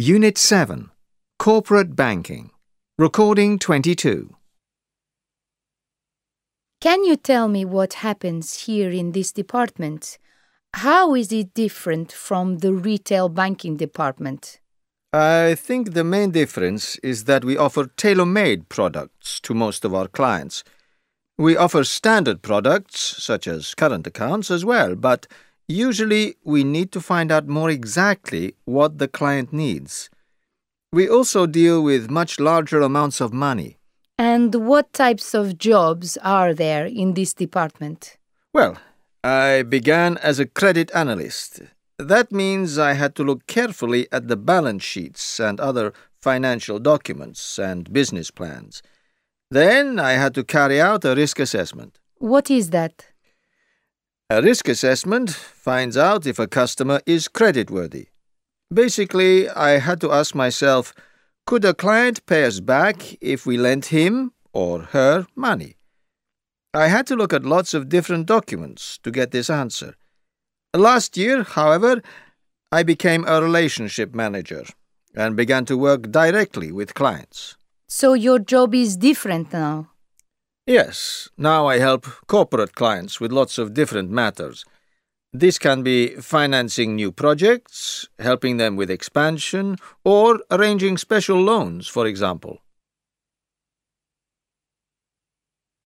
Unit 7. Corporate Banking. Recording 22. Can you tell me what happens here in this department? How is it different from the retail banking department? I think the main difference is that we offer tailor-made products to most of our clients. We offer standard products, such as current accounts, as well, but usually we need to find out more exactly what the client needs. We also deal with much larger amounts of money. And what types of jobs are there in this department? Well, I began as a credit analyst. That means I had to look carefully at the balance sheets and other financial documents and business plans. Then I had to carry out a risk assessment. What is that? A risk assessment finds out if a customer is creditworthy. Basically, I had to ask myself, could a client pay us back if we lent him or her money? I had to look at lots of different documents to get this answer. Last year, however, I became a relationship manager and began to work directly with clients. So your job is different now? Yes, now I help corporate clients with lots of different matters. This can be financing new projects, helping them with expansion, or arranging special loans, for example.